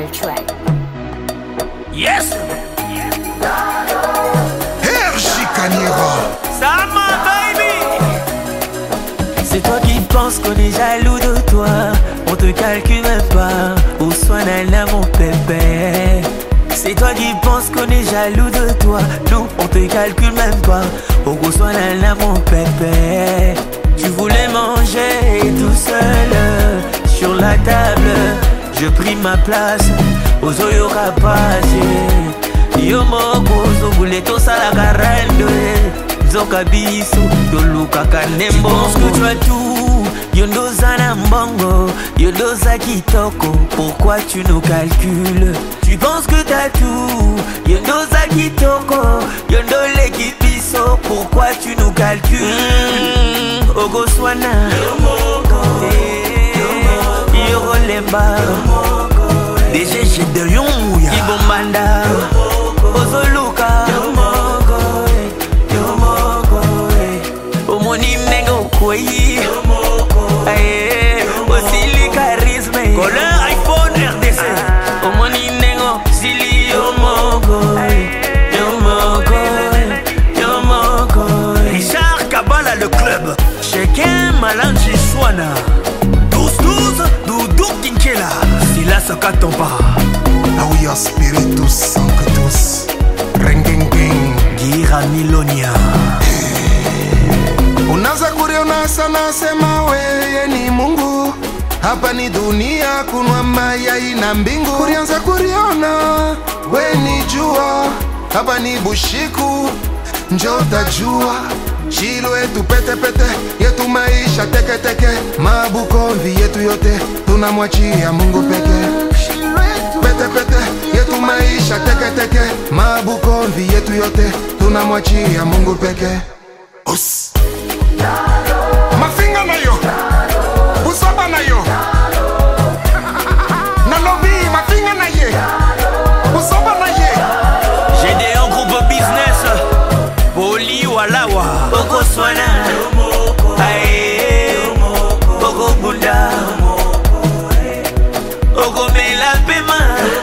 the track. Yes. Hershey Kanyera. Salma baby. C'est toi qui penses qu'on est jaloux de toi. On te calcule même pas. Au soin d'un mon pépé. C'est toi qui penses qu'on est jaloux de toi. Nous on te calcule même pas. Au soin d'un mon pépé. Tu voulais manger tout seul sur la table. Je pris ma place aux oyo rapace. Yo moko zo buleto sala garendo. Zoka biso yoluka kanembo. Je pense que tu as tout. Yondoza na mbongo, yondoza kitoko. Pourquoi tu nous calcules? Tu penses que t'as tout. Yondoza kitoko, yondole kibiso. Pourquoi tu nous calcules? Ogo swana Yoro lemba DG Gédéon Mouya Ibombanda Ozoluka Omoni mengo kweyi Osili charisme Colère iPhone RDC. Omoni mengo Sili Yomogo Richard Kabala le club. Chacun Malanchi Swana 12-12 Doudou Kinkela. Silas Katomba. Auya Spiritus Sanctus. Rengengeng. Gira Milonia. Unaanza kuriona sana, sema weye ni Mungu. Hapa ni dunia, kuna mayai na mbingu. Kurianza kuriona we ni jua. Hapa ni bushiku, njo utajua. Shilo yetu pete pete, yetu maisha teke teke. Mabukomvi yetu yote, tunamwachia Mungu peke. Pete pete, yetu maisha teke teke. Mabukomvi yetu yote, tunamwachia Mungu peke. Us. Mafinga na yo, Busaba na yo. Nalobi, mafinga na ye, Busaba na ye. Gédéon groupe business. Poli Walawa. Oko Swana Ae Oko Bunda Oko Mela Pema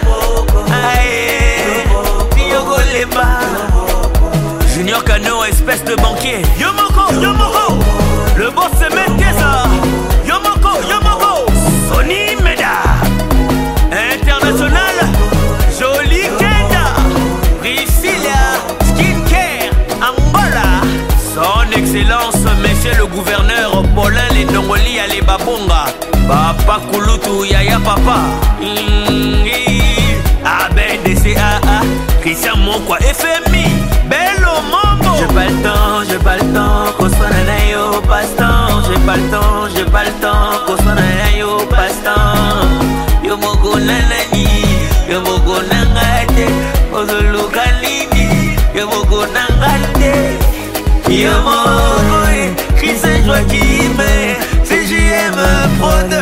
Ae Oko Lemba Junior Cano, espèce de banquier. Yomoko, Yomoko. Le boss c'est Metesa. Yomoko, Yomoko. Sony Meda. International. Jolie Kenda. Priscilla. Skincare. Angola. Son excellence, monsieur le gouverneur. Paulin les Nongoli à les Babonga. Papa Kulutu, Yaya Papa. ABDCAA. Christian Monkwa, FMI. Bello Mambo. J'ai pas le temps, qu'on soit na yo passe-temps. J'ai pas le temps, qu'on soit na yo passe-temps. Yo moko nanani, yo moko nangate. Ozoluka nini, yo moko nangate. Yo moko, Christian Joachim, CJM Prod.